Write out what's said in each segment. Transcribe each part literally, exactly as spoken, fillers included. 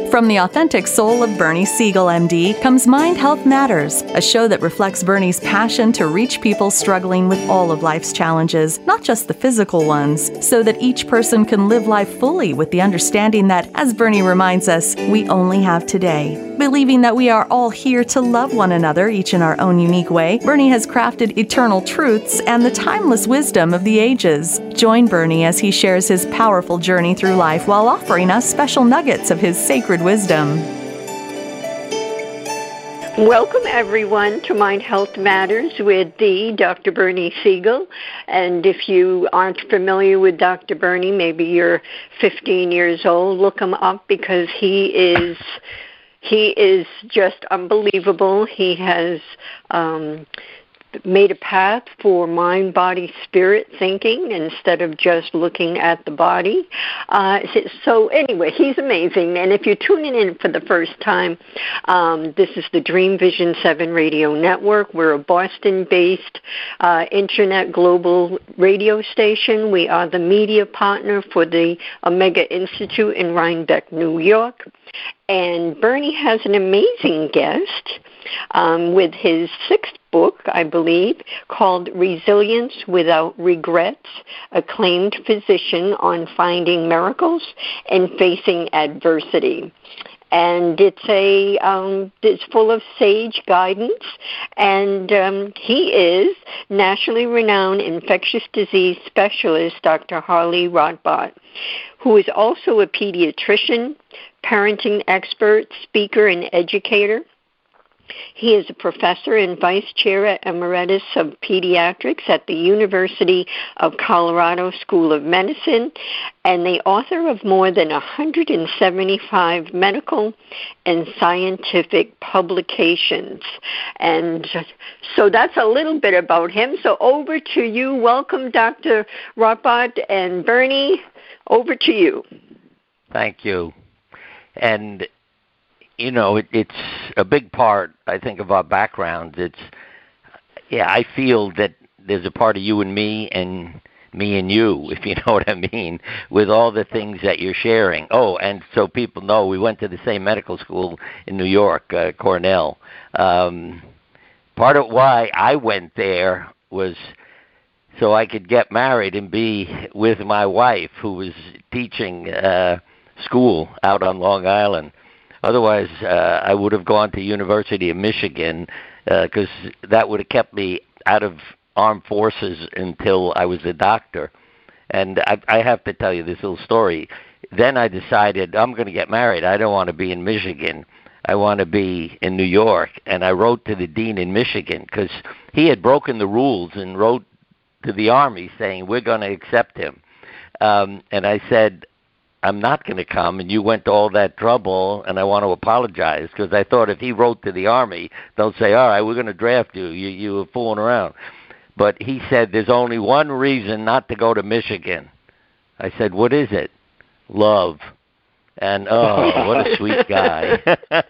From the authentic soul of Bernie Siegel, M D, comes Mind Health Matters, a show that reflects Bernie's passion to reach people struggling with all of life's challenges, not just the physical ones, so that each person can live life fully with the understanding that, as Bernie reminds us, we only have today. Believing that we are all here to love one another, each in our own unique way, Bernie has crafted eternal truths and the timeless wisdom of the ages. Join Bernie as he shares his powerful journey through life while offering us special nuggets of his sacred wisdom. Welcome, everyone, to Mind Health Matters with the Doctor Bernie Siegel. And if you aren't familiar with Doctor Bernie, maybe you're fifteen years old, look him up because he is he is just unbelievable. He has um, made a path for mind, body, spirit thinking instead of just looking at the body. Uh, so anyway, he's amazing. And if you're tuning in for the first time, um, this is the Dream Vision seven Radio Network. We're a Boston-based uh, internet global radio station. We are the media partner for the Omega Institute in Rhinebeck, New York. And Bernie has an amazing guest um, with his sixth book, I believe, called Resilience Without Regrets, Acclaimed Physician on Finding Miracles and Facing Adversity. And it's a um, it's full of sage guidance, and um, he is nationally renowned infectious disease specialist, Doctor Harley Rotbart, who is also a pediatrician, parenting expert, speaker, and educator. He is a professor and vice chair emeritus of pediatrics at the University of Colorado School of Medicine and the author of more than one hundred seventy-five medical and scientific publications. And so that's a little bit about him. So over to you. Welcome, Doctor Rotbart, and Bernie, over to you. Thank you. And you know, it, it's a big part, I think, of our background. It's, yeah, I feel that there's a part of you and me and me and you, if you know what I mean, with all the things that you're sharing. Oh, and so people know, we went to the same medical school in New York, uh, Cornell. Um, part of why I went there was so I could get married and be with my wife, who was teaching uh, school out on Long Island. Otherwise, uh, I would have gone to University of Michigan because uh, that would have kept me out of armed forces until I was a doctor. And I, I have to tell you this little story. Then I decided I'm going to get married. I don't want to be in Michigan. I want to be in New York. And I wrote to the dean in Michigan because he had broken the rules and wrote to the Army saying, we're going to accept him. Um, and I said, I'm not going to come, and you went to all that trouble, and I want to apologize, because I thought if he wrote to the Army, they'll say, all right, we're going to draft you. You, you were fooling around. But he said, there's only one reason not to go to Michigan. I said, what is it? Love. And, oh, what a sweet guy.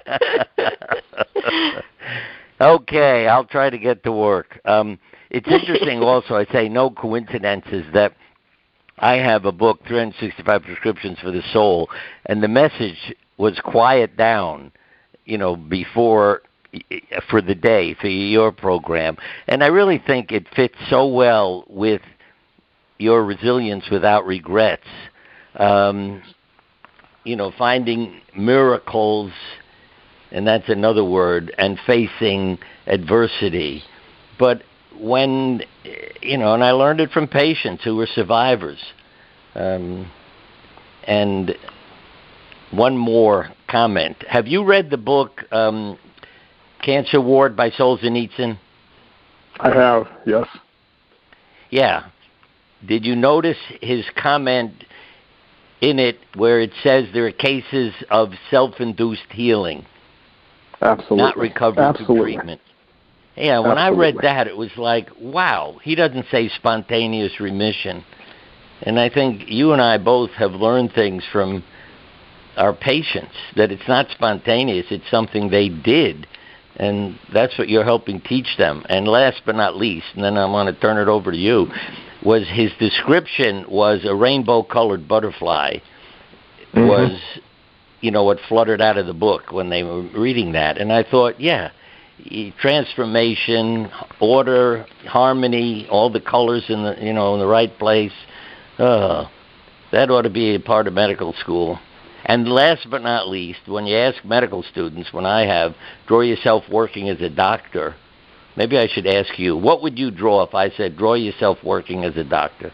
Okay, I'll try to get to work. Um, it's interesting also, I say no coincidences, that I have a book, three hundred sixty-five Prescriptions for the Soul, and the message was quiet down, you know, before, for the day, for your program. And I really think it fits so well with your Resilience Without Regrets. Um, you know, finding miracles, and that's another word, and facing adversity. But when, you know, and I learned it from patients who were survivors. Um, and one more comment. Have you read the book um, Cancer Ward by Solzhenitsyn? I have, yes. Yeah. Did you notice his comment in it where it says there are cases of self-induced healing? Absolutely. Not recovery Absolutely. through treatment. Yeah, when Absolutely. I read that, it was like, wow, he doesn't say spontaneous remission. And I think you and I both have learned things from our patients, that it's not spontaneous, it's something they did. And that's what you're helping teach them. And last but not least, and then I'm going to turn it over to you, was his description was a rainbow-colored butterfly, mm-hmm. was you know, what fluttered out of the book when they were reading that. And I thought, yeah, transformation, order, harmony, all the colors in the, you know, in the right place. Uh, that ought to be a part of medical school. And last but not least, when you ask medical students, when I have, draw yourself working as a doctor, maybe I should ask you, what would you draw if I said, draw yourself working as a doctor?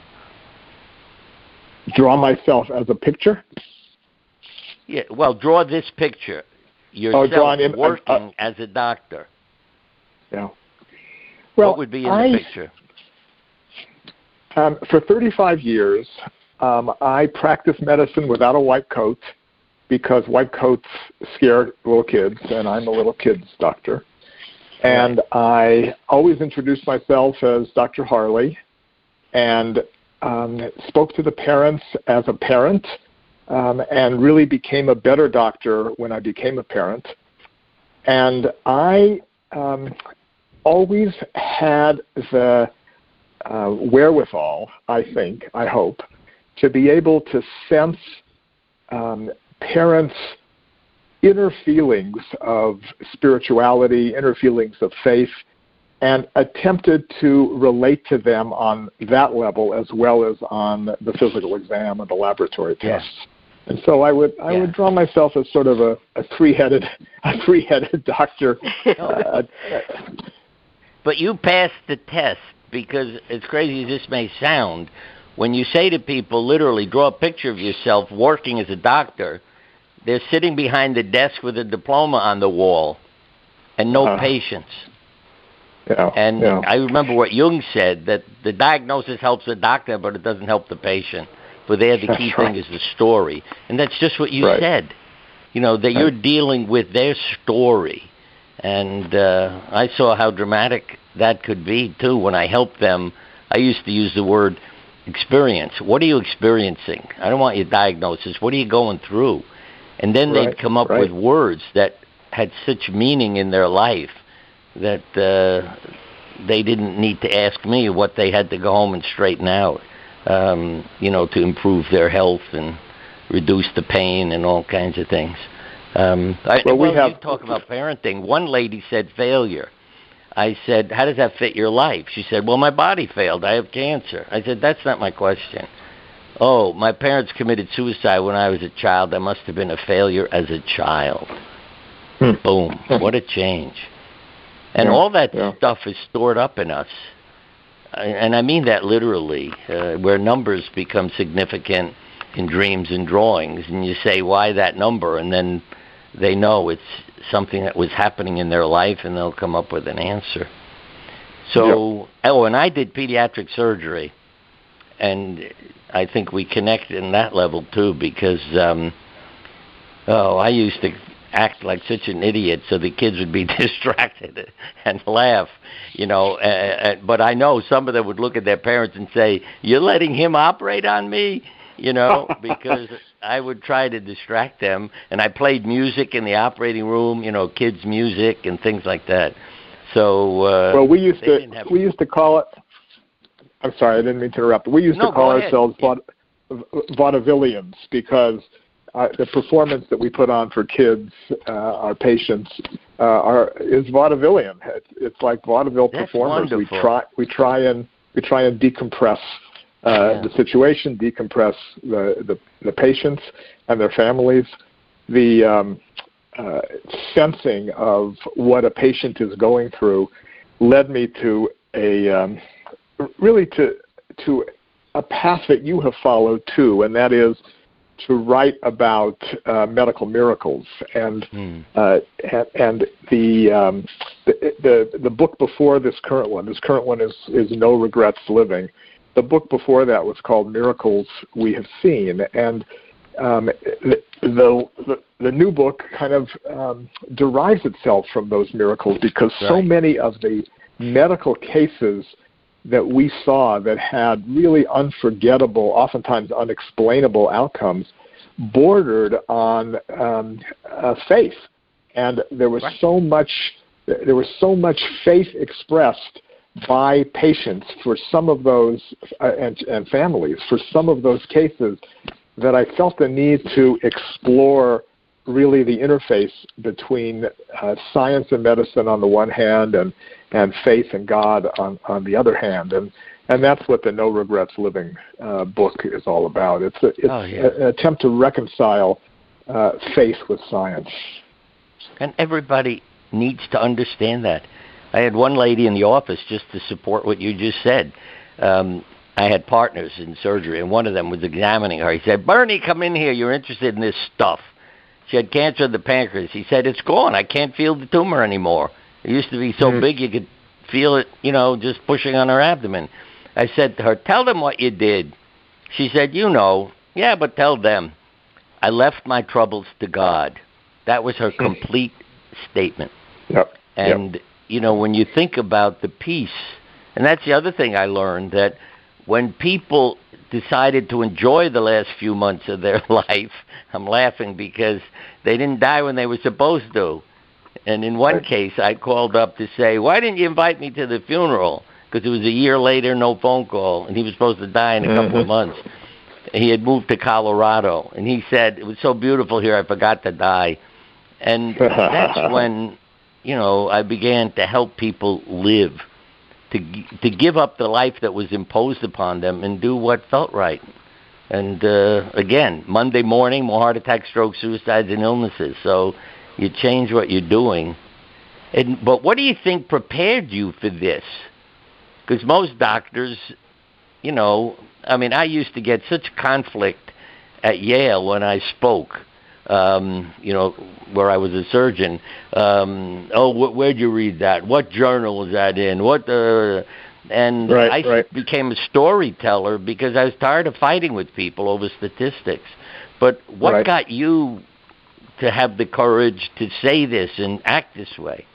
Draw myself as a picture? Yeah, well, draw this picture. Yourself oh, in, working uh, uh, as a doctor. Yeah. Well, what would be in I, the picture? Um, for thirty-five years, um, I practiced medicine without a white coat because white coats scare little kids, and I'm a little kid's doctor. And I always introduced myself as Doctor Harley and um, spoke to the parents as a parent um, and really became a better doctor when I became a parent. And I um, always had the uh, wherewithal, I think, I hope, to be able to sense um, parents' inner feelings of spirituality, inner feelings of faith, and attempted to relate to them on that level as well as on the physical exam and the laboratory tests. Yeah. And so I would I yeah. would draw myself as sort of a, a three-headed a three-headed doctor. uh, but you passed the test because, as crazy as this may sound, when you say to people, literally, draw a picture of yourself working as a doctor, they're sitting behind the desk with a diploma on the wall and no uh, patience. Yeah, and yeah. I remember what Jung said, that the diagnosis helps the doctor, but it doesn't help the patient. But there, the key that's right. thing is the story. And that's just what you right. said, you know, that right. you're dealing with their story. And uh, I saw how dramatic that could be, too, when I helped them. I used to use the word experience. What are you experiencing? I don't want your diagnosis. What are you going through? And then right, they'd come up right. with words that had such meaning in their life that uh, they didn't need to ask me what they had to go home and straighten out, um, you know, to improve their health and reduce the pain and all kinds of things. Um, I, well, well, we have... you talk about parenting. One lady said failure. I said, how does that fit your life? She said, well, my body failed. I have cancer. I said, that's not my question. Oh, my parents committed suicide when I was a child. I must have been a failure as a child. Hmm. Boom. What a change. And yeah, all that yeah. stuff is stored up in us. And I mean that literally, uh, where numbers become significant in dreams and drawings. And you say, why that number? And then they know it's something that was happening in their life, and they'll come up with an answer. So, yep. oh, and I did pediatric surgery. And I think we connect in that level, too, because, um, oh, I used to act like such an idiot so the kids would be distracted and laugh, you know. Uh, uh, but I know some of them would look at their parents and say, you're letting him operate on me? You know, because I would try to distract them. And I played music in the operating room, you know, kids' music and things like that. So, uh, well, we used to have... we used to call it. I'm sorry, I didn't mean to interrupt. We used no, to call ahead. ourselves vaud- vaudevillians because uh, the performance that we put on for kids, uh, our patients, uh, are is vaudevillian. It's, it's like vaudeville That's performers. Wonderful. We try we try and we try and decompress uh, yeah. the situation, decompress the, the the patients and their families. The um, uh, sensing of what a patient is going through led me to a um, really to to a path that you have followed too, and that is to write about uh, medical miracles. And mm. uh, and, and the, um, the the the book before this current one, this current one is is No Regrets Living. The book before that was called Miracles We Have Seen, and um, the, the the new book kind of um, derives itself from those miracles because right. so many of the medical cases that we saw that had really unforgettable, oftentimes unexplainable outcomes bordered on um, uh, faith. And there was right. so much there was so much faith expressed by patients for some of those uh, and, and families for some of those cases that I felt the need to explore really the interface between uh, science and medicine on the one hand and, and faith and God on, on the other hand. And, and that's what the No Regrets Living uh, book is all about. It's, a, it's oh, yeah. an attempt to reconcile uh, faith with science. And everybody needs to understand that. I had one lady in the office, just to support what you just said. Um, I had partners in surgery, and one of them was examining her. He said, Bernie, come in here. You're interested in this stuff. She had cancer of the pancreas. He said, it's gone. I can't feel the tumor anymore. It used to be so mm. big you could feel it, you know, just pushing on her abdomen. I said to her, tell them what you did. She said, you know, yeah, but tell them. I left my troubles to God. That was her complete statement. Yep. And, yep. you know, when you think about the peace, and that's the other thing I learned, that when people decided to enjoy the last few months of their life, I'm laughing because they didn't die when they were supposed to. And in one case, I called up to say, why didn't you invite me to the funeral? Because it was a year later, no phone call, and he was supposed to die in a couple mm-hmm. of months. He had moved to Colorado, and he said, it was so beautiful here, I forgot to die. And that's when, you know, I began to help people live, to to give up the life that was imposed upon them and do what felt right. And, uh, again, Monday morning, more heart attacks, strokes, suicides, and illnesses. So you change what you're doing. And But what do you think prepared you for this? Because most doctors, you know, I mean, I used to get such conflict at Yale when I spoke. Um, you know, where I was a surgeon. Um, oh, wh- where'd you read that? What journal was that in? What? Uh, and right, I right. became a storyteller because I was tired of fighting with people over statistics. But what right. got you to have the courage to say this and act this way?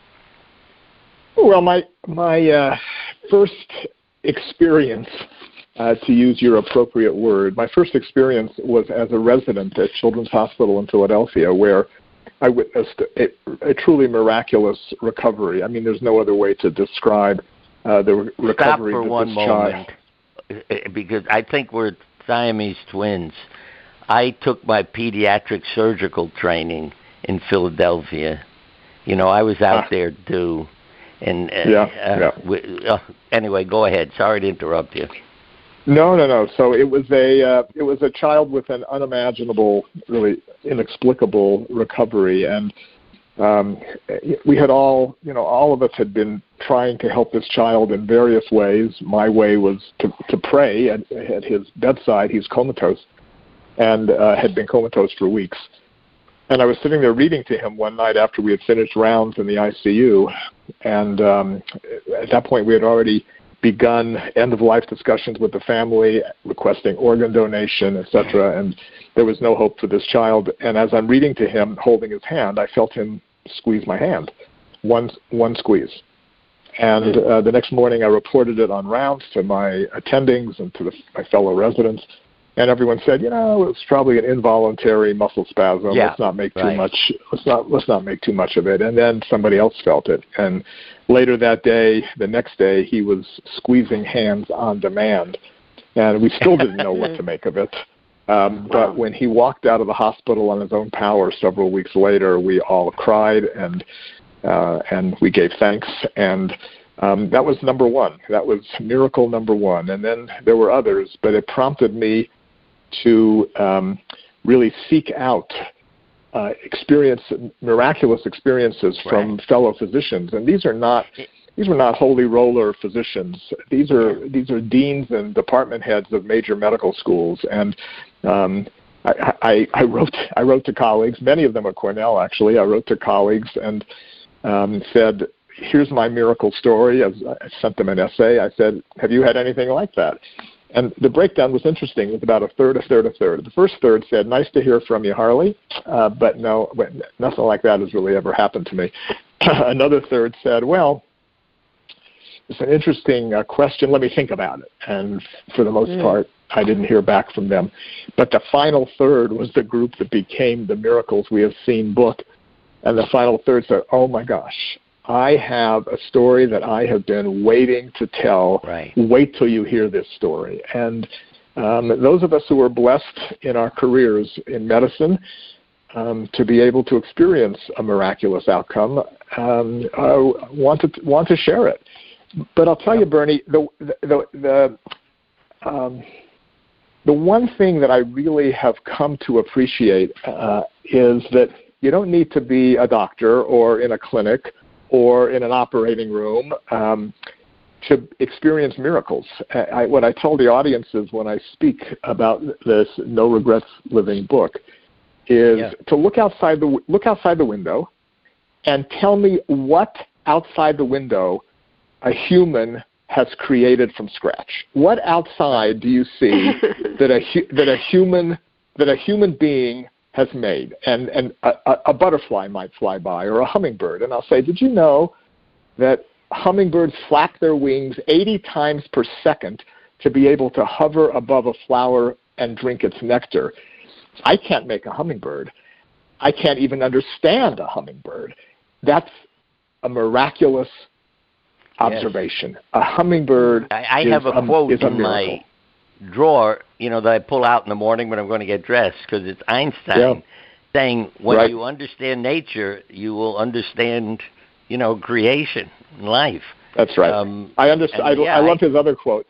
Well, my my uh, first experience. Uh, to use your appropriate word, my first experience was as a resident at Children's Hospital in Philadelphia, where I witnessed a, a truly miraculous recovery. I mean, there's no other way to describe uh, the re- recovery Stop for of one this moment, child. Because I think we're Siamese twins. I took my pediatric surgical training in Philadelphia. You know, I was out ah. there too. And uh, yeah, uh, yeah. We, uh, anyway, go ahead. Sorry to interrupt you. No, no, no. So it was a uh, it was a child with an unimaginable, really inexplicable recovery, and um, we had all, you know, all of us had been trying to help this child in various ways. My way was to to pray at, at his bedside. He's comatose, and uh, had been comatose for weeks. And I was sitting there reading to him one night after we had finished rounds in the I C U, and um, at that point we had already begun end-of-life discussions with the family, requesting organ donation, et cetera, and there was no hope for this child. And as I'm reading to him, holding his hand, I felt him squeeze my hand, one one squeeze. And uh, the next morning I reported it on rounds to my attendings and to the, my fellow residents, and everyone said, you know, it was probably an involuntary muscle spasm. Yeah, let's not make too right. much. Let's not let's not make too much of it. And then somebody else felt it. And later that day, the next day, he was squeezing hands on demand, and we still didn't know what to make of it. Um, but when he walked out of the hospital on his own power several weeks later, we all cried and uh, and we gave thanks. And um, that was number one. That was miracle number one. And then there were others, but it prompted me to um, really seek out uh, experience, miraculous experiences from right. fellow physicians. And these are not these were not holy roller physicians. These are these are deans and department heads of major medical schools. And um, I, I, I wrote I wrote to colleagues, many of them at Cornell actually. I wrote to colleagues and um, said, "Here's my miracle story." As I sent them an essay. I said, "Have you had anything like that?" And the breakdown was interesting. It was about a third, a third, a third. The first third said, "Nice to hear from you, Harley, uh, but no, nothing like that has really ever happened to me." Another third said, "Well, it's an interesting uh, question. Let me think about it." And for the most mm. part, I didn't hear back from them. But the final third was the group that became the Miracles We Have Seen book. And the final third said, "Oh, my gosh. I have a story that I have been waiting to tell. Right. Wait till you hear this story." And um, those of us who are blessed in our careers in medicine um, to be able to experience a miraculous outcome, um, uh, want to want to share it. But I'll tell you, Bernie, the the the um, the one thing that I really have come to appreciate uh, is that you don't need to be a doctor or in a clinic or in an operating room um, to experience miracles. I, what I tell the audiences when I speak about this No Regrets Living book is yeah. to look outside the look outside the window and tell me what outside the window a human has created from scratch. What outside do you see that a that a human that a human being has made? And and a, a butterfly might fly by, or a hummingbird, and I'll say, did you know that hummingbirds flap their wings eighty times per second to be able to hover above a flower and drink its nectar? I can't make a hummingbird. I can't even understand a hummingbird. That's a miraculous observation. Yes. A hummingbird. I, I is have a, a quote is a in my drawer, you know, that I pull out in the morning when I'm going to get dressed, because it's Einstein yeah. saying, when right. you understand nature, you will understand, you know, creation and life. That's right. Um, I understand. I, yeah, I love I, his other quote.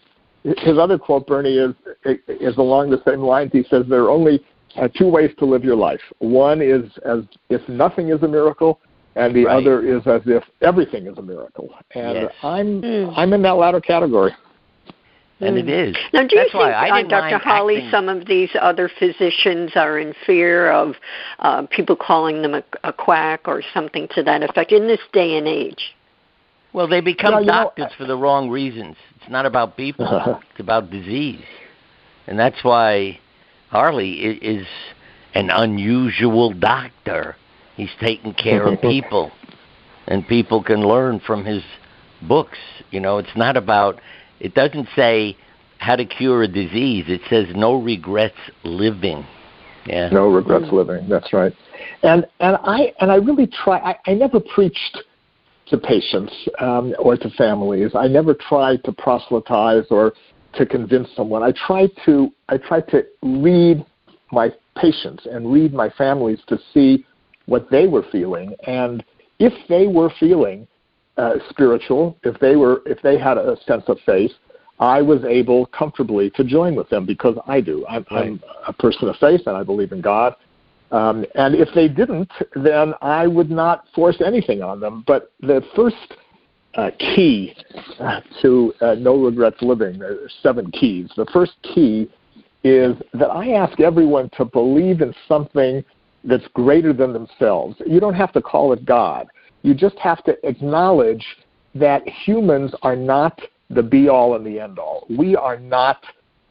His other quote, Bernie, is is along the same lines. He says there are only uh, two ways to live your life. One is as if nothing is a miracle, and the right. other is as if everything is a miracle. And yes. I'm mm. I'm in that latter category. And it is. Now, do you That's think, uh, Doctor Holly, acting. some of these other physicians are in fear of uh, people calling them a, a quack or something to that effect in this day and age? Well, they become well, doctors know, for the wrong reasons. It's not about people. It's about disease. And that's why Harley is an unusual doctor. He's taking care of people, and people can learn from his books. You know, it's not about, it doesn't say how to cure a disease. It says no regrets living. Yeah. No regrets mm. living. That's right. And and I and I really try. I, I never preached to patients um, or to families. I never tried to proselytize or to convince someone. I tried to I tried to read my patients and read my families to see what they were feeling, and if they were feeling uh, spiritual, if they were if they had a sense of faith, I was able comfortably to join with them because I do. I'm, right. I'm a person of faith, and I believe in God. Um, and if they didn't, then I would not force anything on them. But the first uh, key uh, to uh, No Regrets Living, there's seven keys. The first key is that I ask everyone to believe in something that's greater than themselves. You don't have to call it God. You just have to acknowledge that humans are not the be-all and the end-all. We are not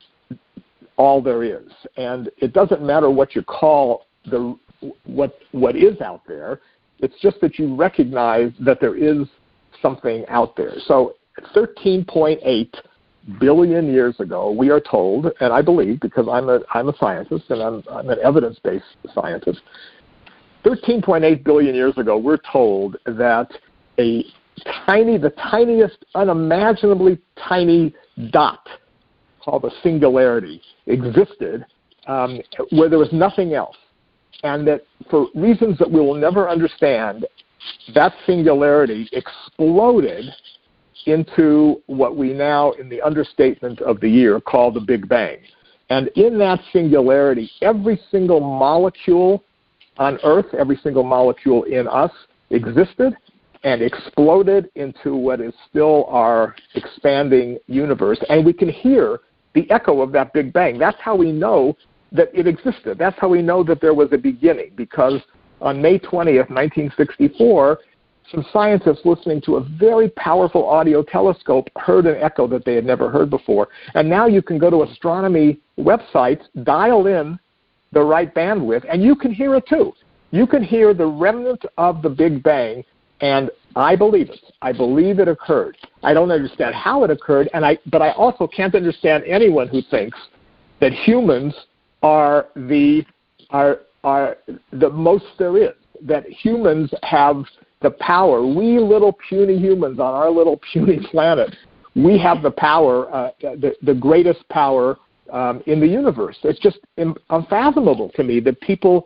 all there is. And it doesn't matter what you call the what what is out there. It's just that you recognize that there is something out there. So thirteen point eight billion years ago, we are told, and I believe because I'm a I'm a scientist and I'm, I'm an evidence-based scientist, thirteen point eight billion years ago, we're told that a tiny, the tiniest, unimaginably tiny dot called a singularity existed um, where there was nothing else. And that for reasons that we will never understand, that singularity exploded into what we now, in the understatement of the year, call the Big Bang. And in that singularity, every single molecule on Earth, every single molecule in us existed and exploded into what is still our expanding universe. And we can hear the echo of that Big Bang. That's how we know that it existed. That's how we know that there was a beginning, because on May twentieth, nineteen sixty-four, some scientists listening to a very powerful audio telescope heard an echo that they had never heard before. And now you can go to astronomy websites, dial in the right bandwidth, and you can hear it too. You can hear the remnant of the Big Bang, and I believe it. I believe it occurred. I don't understand how it occurred, and I, but I also can't understand anyone who thinks that humans are the are are the most there is, that humans have the power. We little puny humans on our little puny planet, we have the power, uh, the, the greatest power um, in the universe. It's just unfathomable to me that people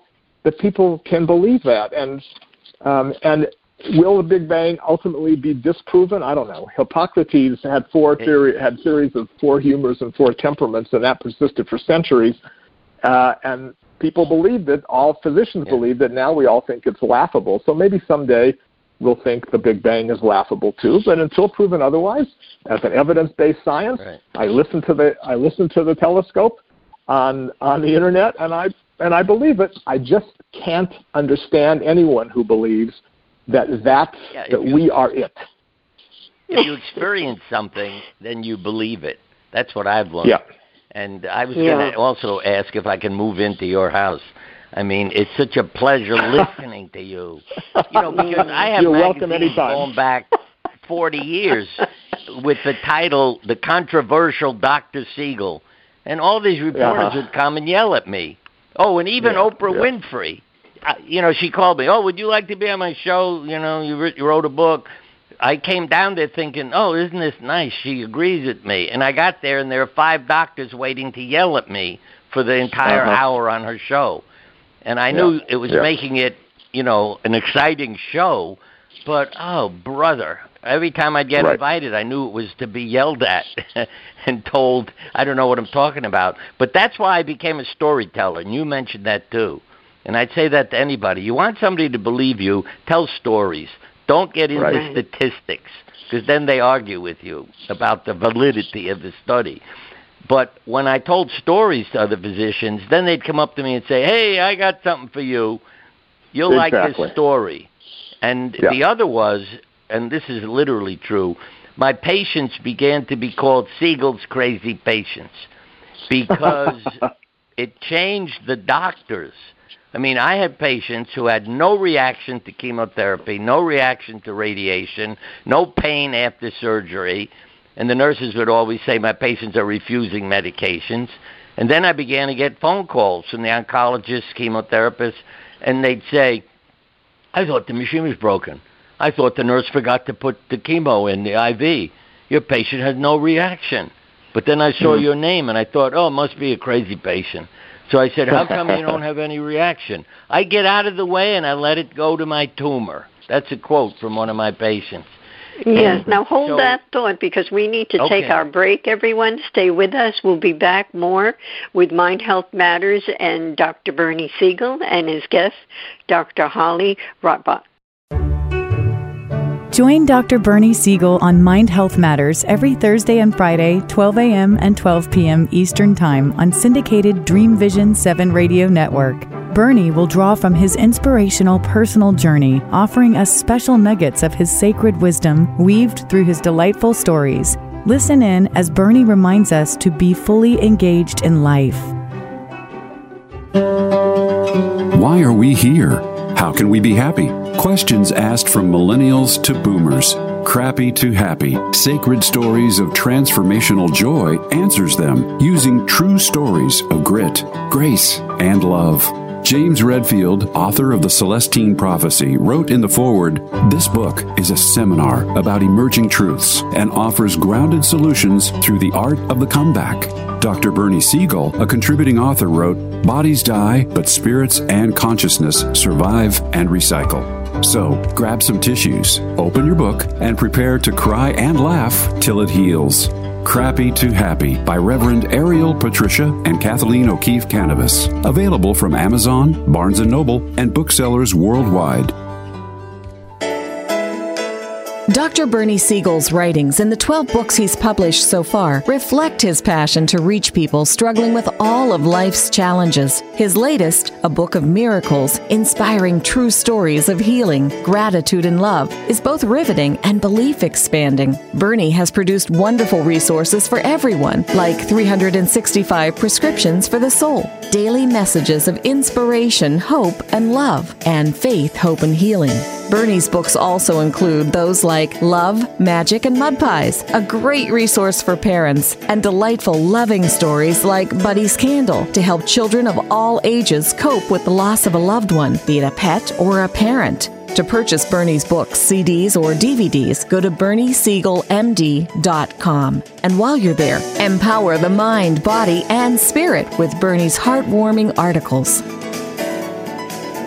that people can believe that. And um, and will the Big Bang ultimately be disproven? I don't know. Hippocrates had four theory had theories of four humors and four temperaments, and that persisted for centuries. Uh, and people believed it. All physicians yeah. believed it. Now we all think it's laughable. So maybe someday we'll think the Big Bang is laughable too. But until proven otherwise, as an evidence-based science, right. I listen to the I listen to the telescope on on the internet, and I and I believe it. I just can't understand anyone who believes that that's, yeah, that you, we are it. If you experience something, then you believe it. That's what I've learned. Yeah. And I was yeah. going to also ask if I can move into your house. I mean, it's such a pleasure listening to you. You know, because I have You're welcome magazines anytime. going back forty years with the title, The Controversial Doctor Siegel. And all these reporters uh-huh. would come and yell at me. Oh, and even yeah, Oprah yeah. Winfrey. I, you know, she called me, oh, would you like to be on my show? You know, you, re- you wrote a book. I came down there thinking, oh, isn't this nice? She agrees with me. And I got there, and there are five doctors waiting to yell at me for the entire uh-huh. hour on her show. And I yeah. knew it was yeah. making it, you know, an exciting show. But, oh, brother, every time I'd get right. invited, I knew it was to be yelled at and told, I don't know what I'm talking about. But that's why I became a storyteller, and you mentioned that too. And I'd say that to anybody. You want somebody to believe you, tell stories. Don't get into right. statistics, because then they argue with you about the validity of the study. But when I told stories to other physicians, then they'd come up to me and say, hey, I got something for you. You'll exactly. like this story. And yeah. the other was, and this is literally true, my patients began to be called Siegel's crazy patients because it changed the doctors. I mean, I had patients who had no reaction to chemotherapy, no reaction to radiation, no pain after surgery, and the nurses would always say, my patients are refusing medications. And then I began to get phone calls from the oncologists, chemotherapists, and they'd say, I thought the machine was broken. I thought the nurse forgot to put the chemo in the I V. Your patient had no reaction. But then I saw mm-hmm. your name, and I thought, oh, it must be a crazy patient. So I said, how come you don't have any reaction? I get out of the way and I let it go to my tumor. That's a quote from one of my patients. Yes. Now hold so, that thought, because we need to okay. take our break, everyone. Stay with us. We'll be back more with Mind Health Matters and Doctor Bernie Siegel and his guest, Doctor Holly Rotbach. Join Doctor Bernie Siegel on Mind Health Matters every Thursday and Friday, twelve a.m. and twelve p.m. Eastern Time on syndicated Dream Vision seven Radio Network. Bernie will draw from his inspirational personal journey, offering us special nuggets of his sacred wisdom weaved through his delightful stories. Listen in as Bernie reminds us to be fully engaged in life. Why are we here? How can we be happy? Questions asked from millennials to boomers. Crappy to Happy, Sacred Stories of Transformational Joy answers them using true stories of grit, grace, and love. James Redfield, author of The Celestine Prophecy, wrote in the foreword, "This book is a seminar about emerging truths and offers grounded solutions through the art of the comeback." Doctor Bernie Siegel, a contributing author, wrote, "Bodies die, but spirits and consciousness survive and recycle." So, grab some tissues, open your book, and prepare to cry and laugh till it heals. Crappy to Happy by Reverend Ariel Patricia and Kathleen O'Keefe Cannabis. Available from Amazon, Barnes and Noble, and booksellers worldwide. Doctor Bernie Siegel's writings and the twelve books he's published so far reflect his passion to reach people struggling with all of life's challenges. His latest, A Book of Miracles, inspiring true stories of healing, gratitude, and love, is both riveting and belief-expanding. Bernie has produced wonderful resources for everyone, like three hundred sixty-five prescriptions for the soul, daily messages of inspiration, hope, and love, and faith, hope, and healing. Bernie's books also include those like Love, Magic, and Mud Pies, a great resource for parents, and delightful loving stories like Buddy's Candle to help children of all ages cope with the loss of a loved one, be it a pet or a parent. To purchase Bernie's books, C Ds, or D V Ds, go to bernie siegel m d dot com. And while you're there, empower the mind, body, and spirit with Bernie's heartwarming articles.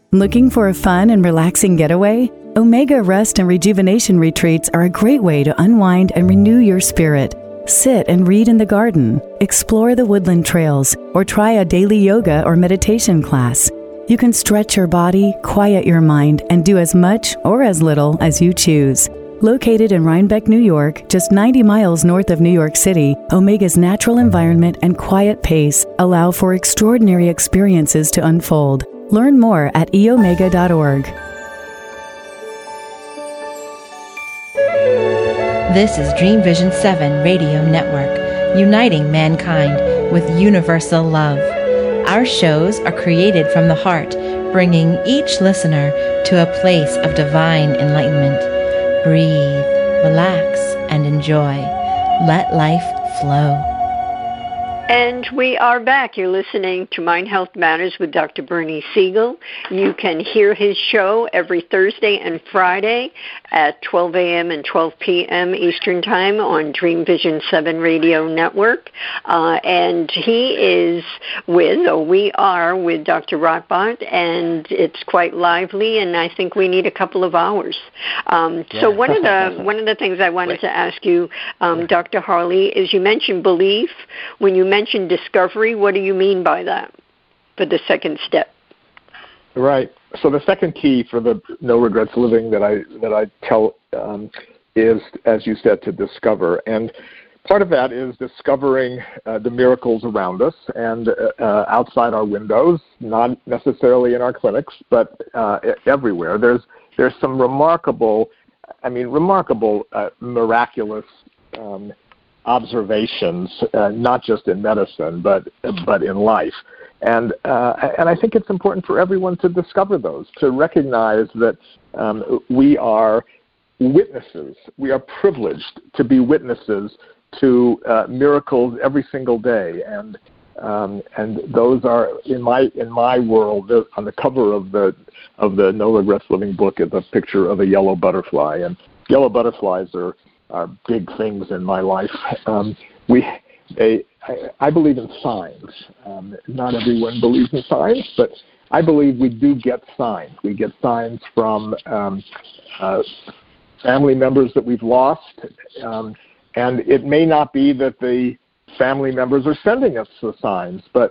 Looking for a fun and relaxing getaway? Omega Rest and Rejuvenation Retreats are a great way to unwind and renew your spirit. Sit and read in the garden, explore the woodland trails, or try a daily yoga or meditation class. You can stretch your body, quiet your mind, and do as much or as little as you choose. Located in Rhinebeck, New York, just ninety miles north of New York City, Omega's natural environment and quiet pace allow for extraordinary experiences to unfold. Learn more at e omega dot org. This is Dream Vision seven Radio Network, uniting mankind with universal love. Our shows are created from the heart, bringing each listener to a place of divine enlightenment. Breathe, relax, and enjoy. Let life flow. And we are back. You're listening to Mind Health Matters with Doctor Bernie Siegel. You can hear his show every Thursday and Friday at twelve a.m. and twelve p.m. Eastern Time on Dream Vision seven Radio Network. Uh, and he is with, or we are with Doctor Rotbart, and it's quite lively, and I think we need a couple of hours. Um, yeah. So one of the one of the things I wanted to ask you, um, Doctor Harley, is you mentioned belief. When you mentioned discovery, what do you mean by that for the second step? Right. So the second key for the no regrets living that I that I tell um, is, as you said, to discover. And part of that is discovering uh, the miracles around us and uh, outside our windows, not necessarily in our clinics, but uh, everywhere. There's there's some remarkable, I mean, remarkable, uh, miraculous um, observations, uh, not just in medicine, but but in life. And uh, and I think it's important for everyone to discover those, to recognize that um, we are witnesses. We are privileged to be witnesses to uh, miracles every single day, and um, and those are in my in my world. On the cover of the of the No Regrets Living book is a picture of a yellow butterfly, and yellow butterflies are are big things in my life. Um, we they. I, I believe in signs. Um, not everyone believes in signs, but I believe we do get signs. We get signs from um, uh, family members that we've lost, um, and it may not be that the family members are sending us the signs, but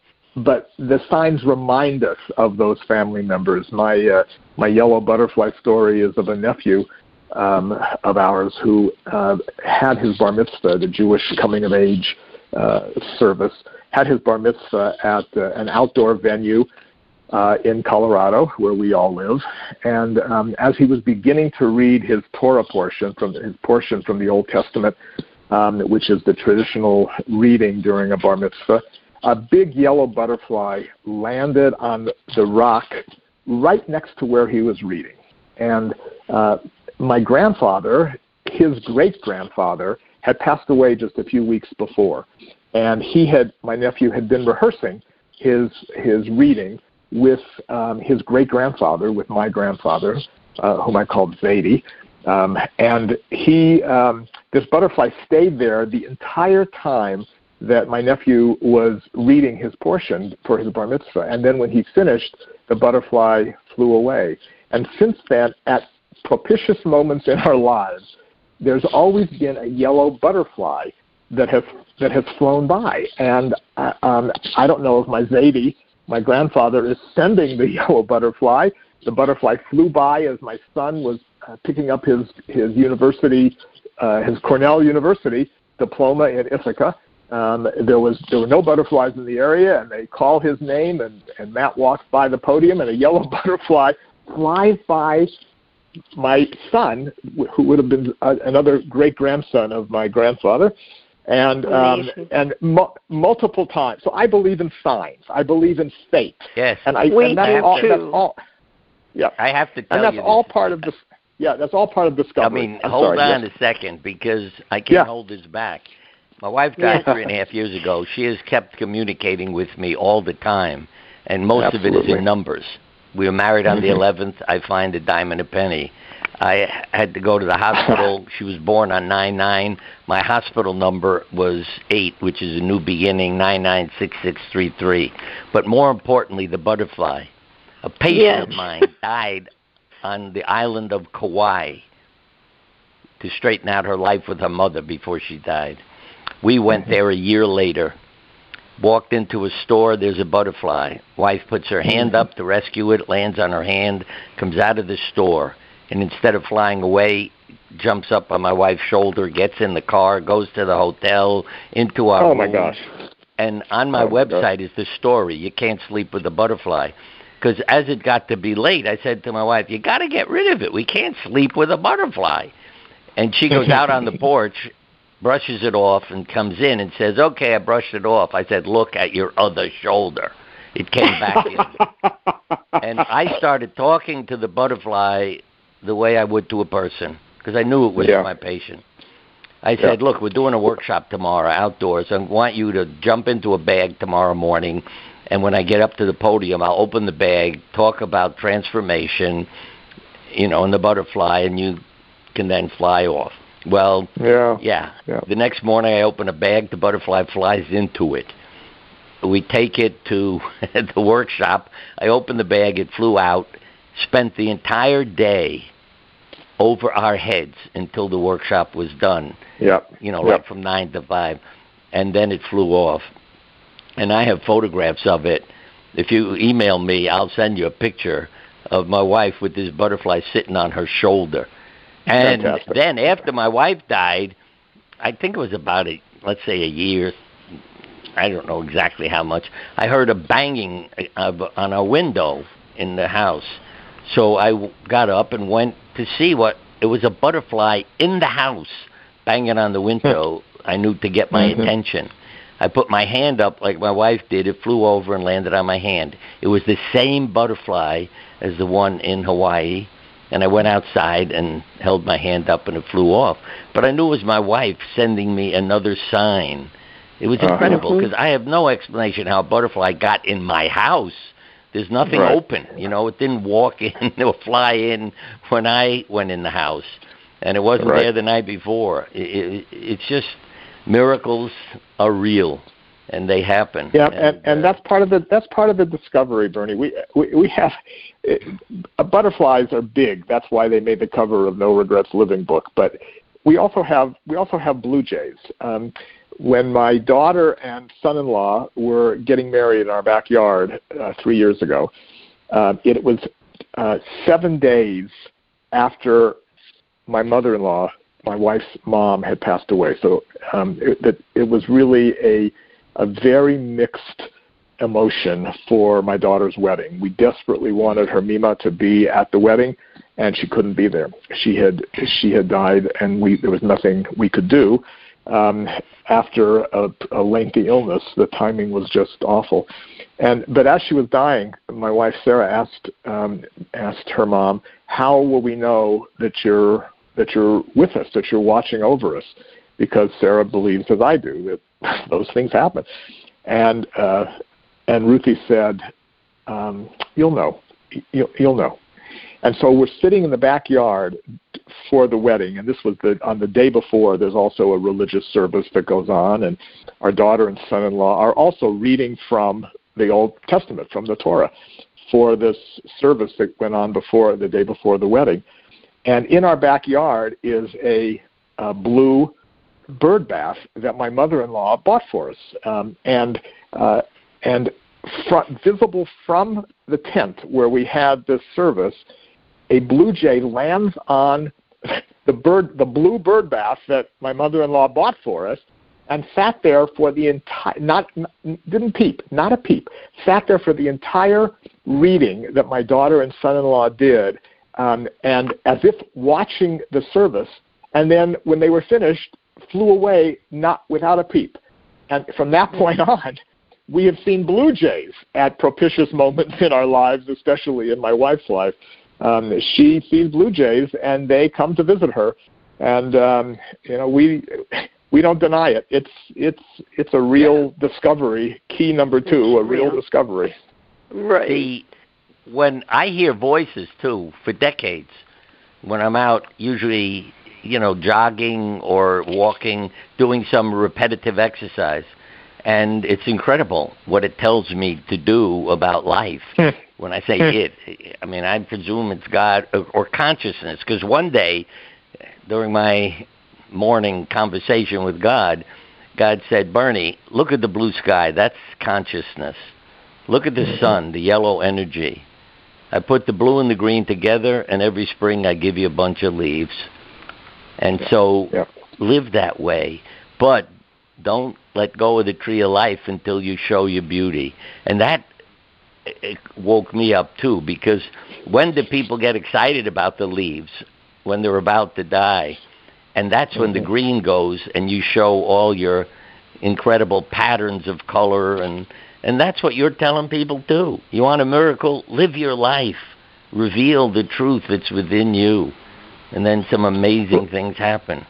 but the signs remind us of those family members. My uh, my yellow butterfly story is of a nephew um, of ours who uh, had his bar mitzvah, the Jewish coming of age Uh, service, had his bar mitzvah at uh, an outdoor venue uh, in Colorado, where we all live. And um, as he was beginning to read his Torah portion, from his portion from the Old Testament, um, which is the traditional reading during a bar mitzvah, a big yellow butterfly landed on the rock right next to where he was reading. And uh, my grandfather, his great-grandfather, had passed away just a few weeks before, and he had, my nephew had been rehearsing his his reading with um, his great grandfather, with my grandfather, uh, whom I called Zadie, um, and he, um, this butterfly stayed there the entire time that my nephew was reading his portion for his bar mitzvah, and then when he finished, the butterfly flew away. And since then, at propitious moments in our lives, there's always been a yellow butterfly that has that has flown by, and uh, um, I don't know if my Zadie, my grandfather, is sending the yellow butterfly. The butterfly flew by as my son was uh, picking up his his university, uh, his Cornell University diploma in Ithaca. Um, there was there were no butterflies in the area, and they call his name, and, and Matt walks by the podium, and a yellow butterfly flies by my son, who would have been uh, another great-grandson of my grandfather, and um, and mu- multiple times. So I believe in signs. I believe in fate. Yes. And I we and that's all, too. that's all. Yeah. I have to tell and that's you all this. part of this. Yeah, that's all part of discovery. I mean, I'm hold sorry, on yes. a second, because I can't Yeah. hold this back. My wife died Yes. three and a half years ago. She has kept communicating with me all the time, and most Absolutely. of it is in numbers. We were married on Mm-hmm. the eleventh. I find a dime and a penny. I had to go to the hospital. She was born on nine nine. My hospital number was eight, which is a new beginning, nine nine six six three three. But more importantly, the butterfly. A patient yes. of mine died on the island of Kauai to straighten out her life with her mother before she died. We went there a year later, walked into a store, there's a butterfly. Wife puts her hand up to rescue it, lands on her hand, comes out of the store, and instead of flying away, jumps up on my wife's shoulder, gets in the car, goes to the hotel, into our Oh, room. my gosh. And on my oh, my website is the story, You Can't Sleep with a Butterfly. Because as it got to be late, I said to my wife, you got to get rid of it. We can't sleep with a butterfly. And she goes out on the porch, brushes it off, and comes in and says, okay, I brushed it off. I said, look at your other shoulder. It came back in. And I started talking to the butterfly the way I would to a person, because I knew it was yeah. my patient. I said, yeah. look, we're doing a workshop tomorrow outdoors. I want you to jump into a bag tomorrow morning, and when I get up to the podium, I'll open the bag, talk about transformation, you know, and the butterfly, and you can then fly off. Well, yeah. yeah. yeah. The next morning I open a bag, the butterfly flies into it. We take it to the workshop. I opened the bag, it flew out, spent the entire day over our heads until the workshop was done. Yep. You know, yep. like from nine to five. And then it flew off. And I have photographs of it. If you email me, I'll send you a picture of my wife with this butterfly sitting on her shoulder. And Fantastic. Then after my wife died, I think it was about, a, let's say, a year. I don't know exactly how much. I heard a banging of, on our window in the house. So I got up and went to see what, it was a butterfly in the house banging on the window, I knew, to get my mm-hmm. attention. I put my hand up like my wife did. It flew over and landed on my hand. It was the same butterfly as the one in Hawaii. And I went outside and held my hand up and it flew off. But I knew it was my wife sending me another sign. It was incredible because uh-huh. I have no explanation how a butterfly got in my house. There's nothing right. open. You know, it didn't walk in or fly in when I went in the house. And it wasn't right. there the night before. It, it, it's just miracles are real. And they happen. Yeah, and and, and uh, that's part of the that's part of the discovery, Bernie. We we, we have it, uh, butterflies are big. That's why they made the cover of No Regrets Living book. But we also have we also have blue jays. Um, when my daughter and son-in-law were getting married in our backyard uh, three years ago, uh, it was uh, seven days after my mother-in-law, my wife's mom, had passed away. So um, it, it, it was really a a very mixed emotion for my daughter's wedding. We desperately wanted her Mima to be at the wedding, and she couldn't be there. She had she had died, and we there was nothing we could do. Um, after a, a lengthy illness, the timing was just awful. And but as she was dying, my wife Sarah asked um, asked her mom, "How will we know that you're that you're with us, that you're watching over us?" Because Sarah believes, as I do, that those things happen. And uh, and Ruthie said, um, "You'll know, you'll, you'll know." And so we're sitting in the backyard for the wedding, and this was the on the day before. There's also a religious service that goes on, and our daughter and son-in-law are also reading from the Old Testament, from the Torah, for this service that went on before the day before the wedding. And in our backyard is a, a blue bird bath that my mother-in-law bought for us, um, and uh, and fr- visible from the tent where we had this service, a blue jay lands on the bird, the blue bird bath that my mother-in-law bought for us, and sat there for the entire, not, didn't peep, not a peep, sat there for the entire reading that my daughter and son-in-law did, um, and as if watching the service, and then when they were finished, flew away not without a peep. And from that point on, we have seen blue jays at propitious moments in our lives, especially in my wife's life. Um, she sees blue jays, and they come to visit her, and um, you know we we don't deny it. It's it's it's a real yeah. discovery. Key number two, a real, real discovery. Right. The, when I hear voices too, for decades, when I'm out, usually you know jogging or walking, doing some repetitive exercise, And it's incredible what it tells me to do about life. When I say it, I mean, I presume it's God or consciousness, because one day during my morning conversation with God, God said, Bernie, look at the blue sky. That's consciousness. Look at the sun, the yellow energy. I put the blue and the green together, and every spring I give you a bunch of leaves. And so yeah. live that way. But don't let go of the tree of life until you show your beauty. And that it woke me up, too, because when do people get excited about the leaves? When they're about to die. And that's when mm-hmm. the green goes, and you show all your incredible patterns of color. And, and that's what you're telling people, too. You want a miracle? Live your life. Reveal the truth that's within you. And then some amazing things happen.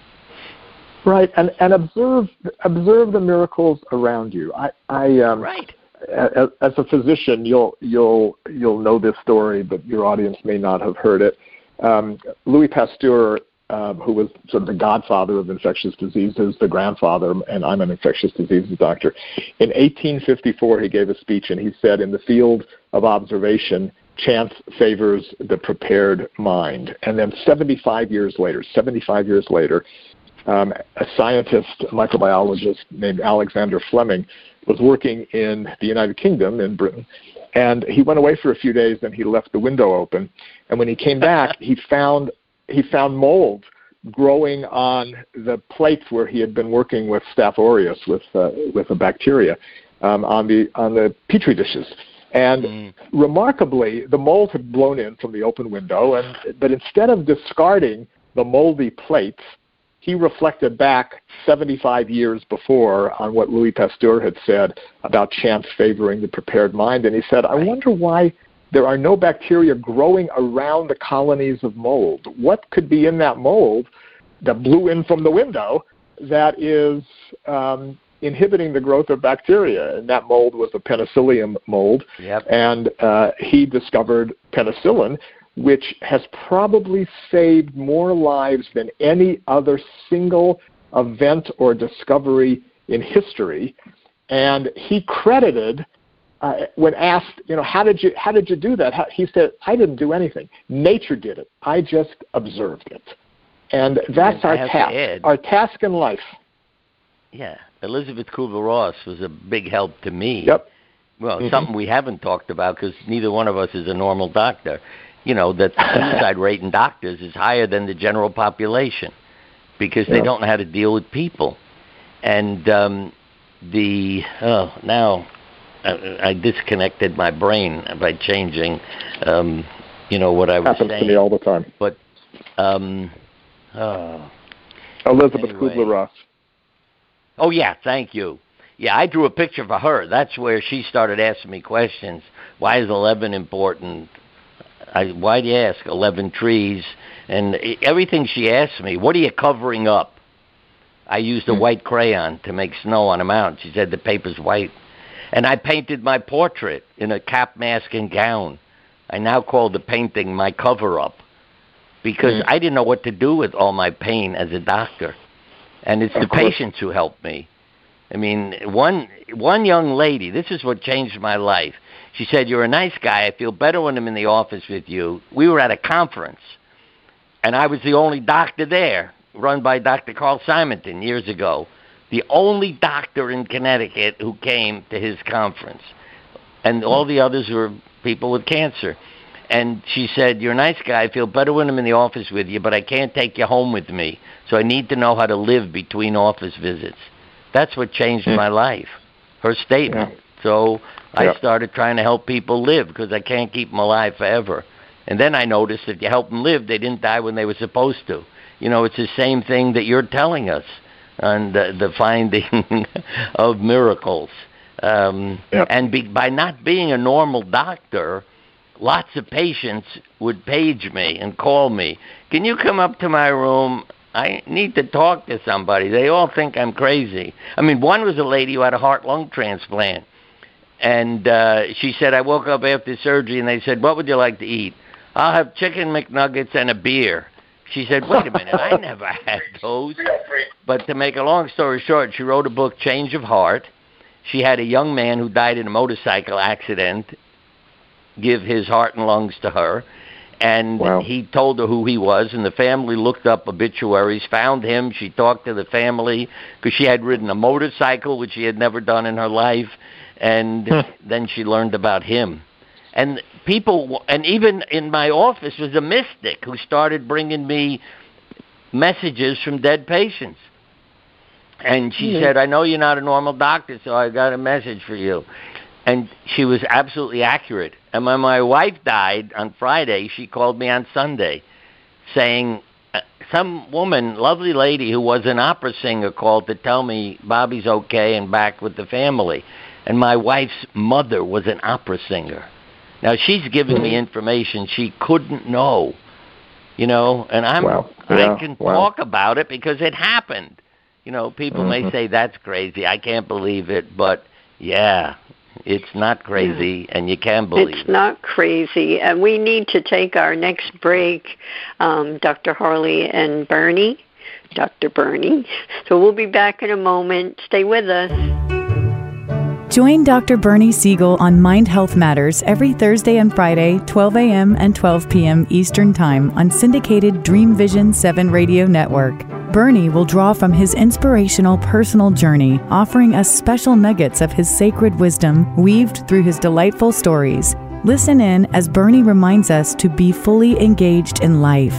Right, and, and observe observe the miracles around you. I, I um, right. As, as a physician, you'll you'll you'll know this story, but your audience may not have heard it. Um, Louis Pasteur, uh, who was sort of the godfather of infectious diseases, the grandfather, and I'm an infectious diseases doctor. In eighteen fifty-four, he gave a speech, and he said, "In the field of observation, chance favors the prepared mind." And then seventy-five years later, seventy-five years later, um, a scientist, a microbiologist named Alexander Fleming was working in the United Kingdom, in Britain, and he went away for a few days, and he left the window open. And when he came back, he found he found mold growing on the plates where he had been working with Staph aureus, with uh, with a bacteria, um, on the on the petri dishes. And mm. remarkably, the mold had blown in from the open window, and but instead of discarding the moldy plates, he reflected back seventy-five years before on what Louis Pasteur had said about chance favoring the prepared mind. And he said, I wonder why there are no bacteria growing around the colonies of mold. What could be in that mold that blew in from the window that is um, inhibiting the growth of bacteria? And that mold was a penicillium mold. Yep. And uh, he discovered penicillin, which has probably saved more lives than any other single event or discovery in history. And he credited, uh, when asked, you know, how did you how did you do that? How, he said, I didn't do anything. Nature did it. I just observed it. And that's and our task, our task in life. Yeah, Elizabeth Kubler-Ross was a big help to me. Yep. Well, mm-hmm. something we haven't talked about because neither one of us is a normal doctor. You know, that the suicide rate in doctors is higher than the general population because they yep. don't know how to deal with people. And um, the, oh, now I, I disconnected my brain by changing, um, you know, what I was Happens saying. Happens to me all the time. But, um, oh. Elizabeth anyway. Kubler-Ross. Oh, yeah, thank you. Yeah, I drew a picture for her. That's where she started asking me questions. Why is eleven important? I, why do you ask? eleven trees. And everything she asked me, what are you covering up? I used a mm. white crayon to make snow on a mountain. She said the paper's white. And I painted my portrait in a cap, mask, and gown. I now call the painting my cover-up because mm. I didn't know what to do with all my pain as a doctor. And it's of the course. Patients who helped me. I mean, one one young lady, this is what changed my life. She said, you're a nice guy. I feel better when I'm in the office with you. We were at a conference, and I was the only doctor there, run by Doctor Carl Simonton years ago, the only doctor in Connecticut who came to his conference. And all the others were people with cancer. And she said, you're a nice guy. I feel better when I'm in the office with you, but I can't take you home with me. So I need to know how to live between office visits. That's what changed mm. my life, her statement. Yeah. So I yep. started trying to help people live because I can't keep them alive forever. And then I noticed that you help them live, they didn't die when they were supposed to. You know, it's the same thing that you're telling us on the, the finding of miracles. Um, yep. And be, by not being a normal doctor, lots of patients would page me and call me. Can you come up to my room? I need to talk to somebody. They all think I'm crazy. I mean, one was a lady who had a heart-lung transplant. And uh, she said, I woke up after surgery, and they said, what would you like to eat? I'll have chicken McNuggets and a beer. She said, wait a minute, I never had those. But to make a long story short, she wrote a book, Change of Heart, she had a young man who died in a motorcycle accident give his heart and lungs to her. And wow. he told her who he was, and the family looked up obituaries, found him. She talked to the family because she had ridden a motorcycle, which she had never done in her life, and then she learned about him. And people, and even in my office was a mystic who started bringing me messages from dead patients. And she mm-hmm. said, I know you're not a normal doctor, so I got a message for you. And she was absolutely accurate. And when my wife died on Friday, she called me on Sunday saying, uh, some woman, lovely lady who was an opera singer, called to tell me Bobby's okay and back with the family. And my wife's mother was an opera singer. Now, she's giving me information she couldn't know, you know, and I'm, wow. yeah. I can wow. talk about it because it happened. You know, people mm-hmm. may say that's crazy. I can't believe it, but yeah. It's not crazy, and you can believe it's it. It's not crazy. And we need to take our next break, um, Doctor Harley and Bernie, Doctor Bernie. So we'll be back in a moment. Stay with us. Join Doctor Bernie Siegel on Mind Health Matters every Thursday and Friday, twelve a.m. and twelve p.m. Eastern Time on syndicated Dream Vision seven Radio Network. Bernie will draw from his inspirational personal journey, offering us special nuggets of his sacred wisdom weaved through his delightful stories. Listen in as Bernie reminds us to be fully engaged in life.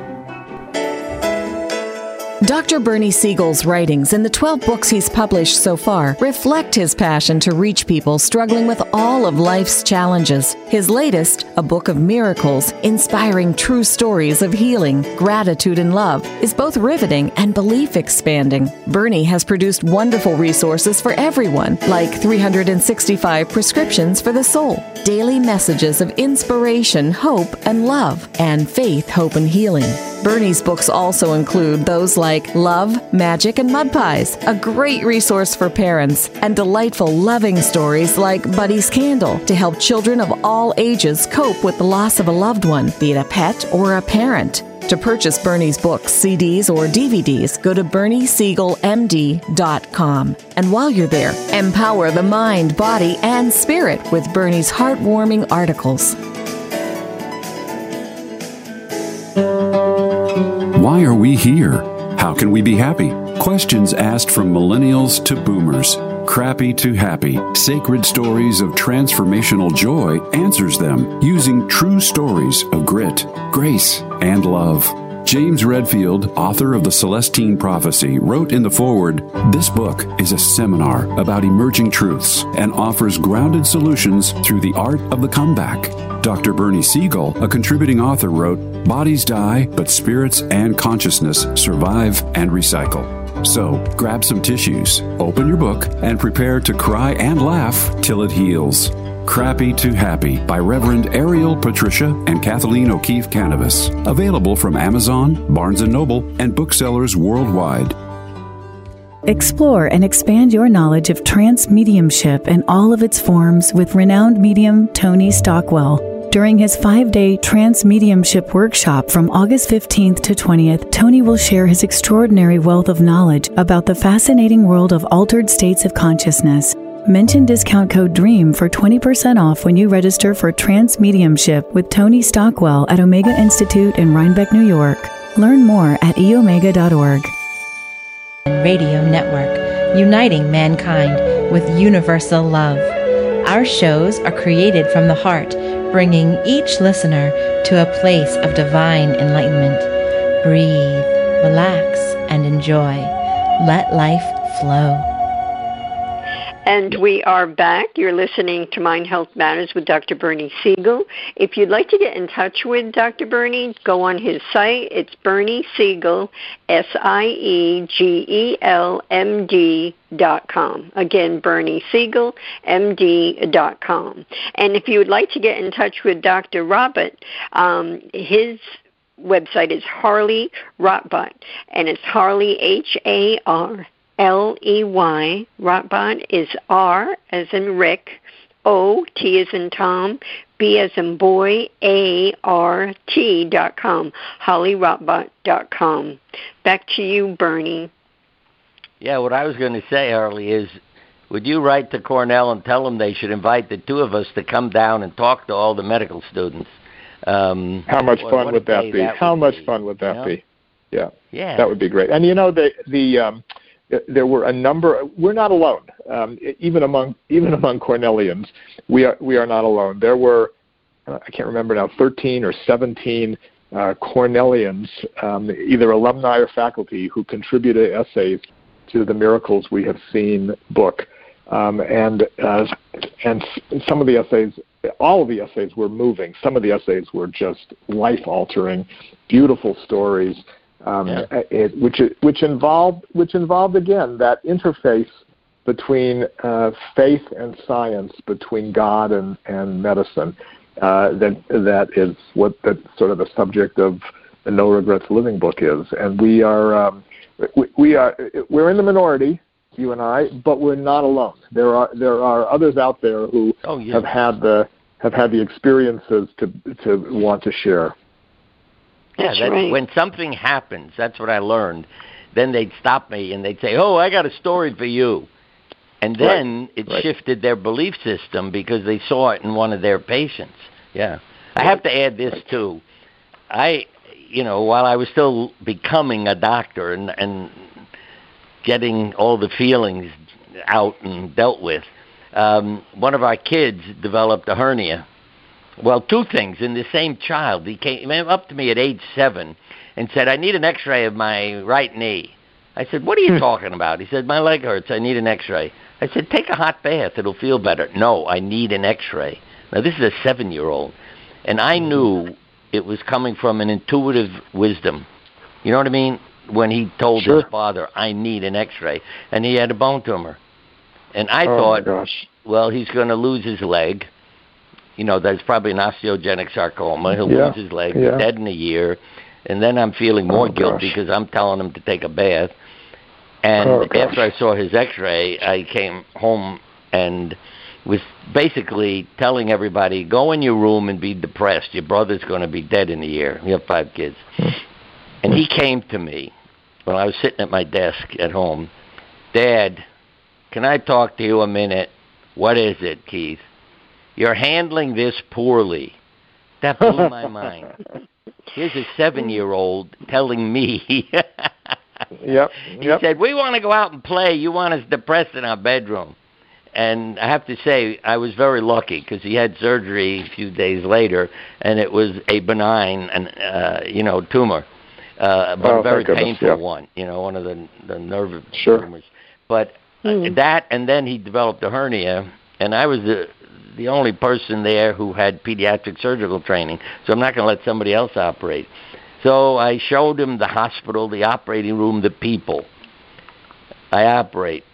Doctor Bernie Siegel's writings and the twelve books he's published so far reflect his passion to reach people struggling with all of life's challenges. His latest, a book of miracles, inspiring true stories of healing, gratitude, and love, is both riveting and belief-expanding. Bernie has produced wonderful resources for everyone, like three hundred sixty-five prescriptions for the soul, daily messages of inspiration, hope, and love, and faith, hope, and healing. Bernie's books also include those like Love, Magic, and Mud Pies, a great resource for parents, and delightful loving stories like Buddy's Candle to help children of all ages cope with the loss of a loved one, be it a pet or a parent. To purchase Bernie's books, C Ds, or D V Ds, go to bernie siegel m d dot com. And while you're there, empower the mind, body, and spirit with Bernie's heartwarming articles. Why are we here? How can we be happy? Questions asked from millennials to boomers. Crappy to Happy, Sacred Stories of Transformational Joy answers them using true stories of grit, grace, and love. James Redfield, author of The Celestine Prophecy, wrote in the foreword, "This book is a seminar about emerging truths and offers grounded solutions through the art of the comeback." Doctor Bernie Siegel, a contributing author, wrote, "Bodies die, but spirits and consciousness survive and recycle." So, grab some tissues, open your book, and prepare to cry and laugh till it heals. Crappy to Happy by Reverend Ariel Patricia and Kathleen O'Keefe Cannabis. Available from Amazon, Barnes and Noble, and booksellers worldwide. Explore and expand your knowledge of trance mediumship in all of its forms with renowned medium Tony Stockwell. During his five-day trance mediumship workshop from August fifteenth to twentieth, Tony will share his extraordinary wealth of knowledge about the fascinating world of altered states of consciousness. Mention discount code DREAM for twenty percent off when you register for trance mediumship with Tony Stockwell at Omega Institute in Rhinebeck, New York. Learn more at e omega dot org. Radio Network, uniting mankind with universal love. Our shows are created from the heart, bringing each listener to a place of divine enlightenment. Breathe, relax, and enjoy. Let life flow. And we are back. You're listening to Mind Health Matters with Doctor Bernie Siegel. If you'd like to get in touch with Doctor Bernie, go on his site. It's Bernie Siegel, S I E G E L M D dot com. Again, Bernie Siegel, M D dot com. And if you would like to get in touch with Doctor Robert, um, his website is Harley Rotbot, and it's Harley, H A R L E Y. Rotbot is R as in Rick, O, T as in Tom, B as in boy, A R T dot com, Holly Rotbot dot com. Back to you, Bernie. Yeah, what I was going to say, Harley, is would you write to Cornell and tell them they should invite the two of us to come down and talk to all the medical students? Um, How much what, fun what would that be? that How would much be, fun would that you know? be? Yeah. Yeah. That would be great. And you know, the the um, there were a number. We're not alone. Um, even among even among Cornellians, we are we are not alone. There were I can't remember now, thirteen or seventeen uh, Cornellians, um, either alumni or faculty, who contributed essays to the Miracles We Have Seen book. Um, and uh, and some of the essays, all of the essays were moving. Some of the essays were just life-altering, beautiful stories, um, yeah. it, which which involved which involved again that interface between uh, faith and science, between God and, and medicine. Uh, that that is what the sort of the subject of the No Regrets Living book is, and we are um, we, we are we're in the minority, you and I, but we're not alone. There are there are others out there who oh, yeah. have had the have had the experiences to to want to share. Yeah, that's that's right. When something happens, that's what I learned. Then they'd stop me and they'd say, "Oh, I got a story for you." And then right. it right. shifted their belief system because they saw it in one of their patients. Yeah. I have to add this, right. too. I, you know, while I was still becoming a doctor and, and getting all the feelings out and dealt with, um, one of our kids developed a hernia. Well, two things in the same child. He came up to me at age seven and said, "I need an x-ray of my right knee." I said, "What are you talking about?" He said, "My leg hurts. I need an x-ray." I said, "Take a hot bath. It'll feel better." "No, I need an x-ray." Now, this is a seven-year-old. And I knew it was coming from an intuitive wisdom. You know what I mean? When he told sure. his father, "I need an x-ray." And he had a bone tumor. And I oh thought, my gosh. well, he's going to lose his leg. You know, there's probably an osteogenic sarcoma. He'll yeah. lose his leg. Yeah. He's dead in a year. And then I'm feeling more oh, guilty gosh. because I'm telling him to take a bath. And oh, after I saw his x-ray, I came home and was basically telling everybody, go in your room and be depressed. Your brother's going to be dead in a year. You have five kids. And he came to me when I was sitting at my desk at home. "Dad, can I talk to you a minute?" "What is it, Keith?" "You're handling this poorly." That blew my mind. Here's a seven-year-old telling me. Yep. He yep. said, "We want to go out and play. You want us depressed in our bedroom." And I have to say, I was very lucky because he had surgery a few days later, and it was a benign, and uh, you know, tumor, uh, but oh, a very goodness, painful yeah. one. You know, one of the the nerve sure. tumors. But mm. uh, that, and then he developed a hernia, and I was the the only person there who had pediatric surgical training, so I'm not going to let somebody else operate. So I showed him the hospital, the operating room, the people. I operate.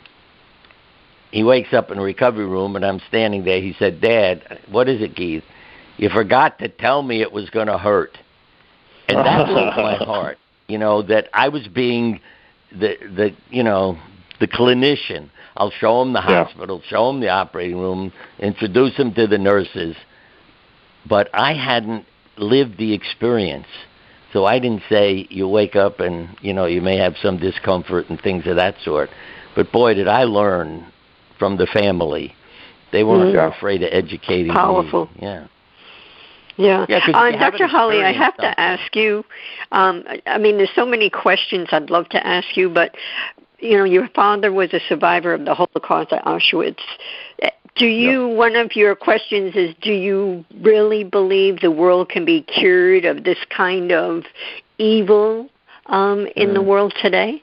He wakes up in the recovery room, and I'm standing there. He said, "Dad, what is it, Keith? You forgot to tell me it was going to hurt." And that broke my heart, you know, that I was being the, the you know, the clinician. I'll show him the yeah. hospital, show him the operating room, introduce him to the nurses. But I hadn't lived the experience. So I didn't say you wake up and, you know, you may have some discomfort and things of that sort. But, boy, did I learn from the family. They weren't mm-hmm. afraid of educating Powerful. me. Yeah. Yeah. yeah uh, Doctor Holly, I have something. to ask you, um, I mean, there's so many questions I'd love to ask you, but, you know, your father was a survivor of the Holocaust at Auschwitz. Do you, yep. one of your questions is, do you really believe the world can be cured of this kind of evil um, in mm. the world today?